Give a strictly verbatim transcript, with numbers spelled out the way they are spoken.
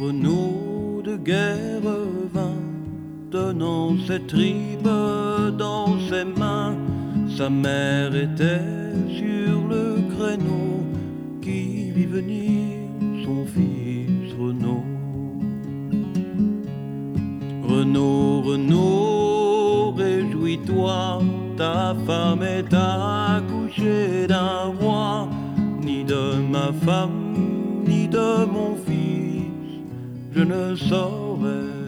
Renaud de guerre vint, tenant ses tripes dans ses mains. Sa mère était sur le créneau, qui vit venir son fils Renaud. Renaud, Renaud, réjouis-toi, ta femme est accouchée d'un roi. Ni de ma femme, ni de mon fils, je ne saurais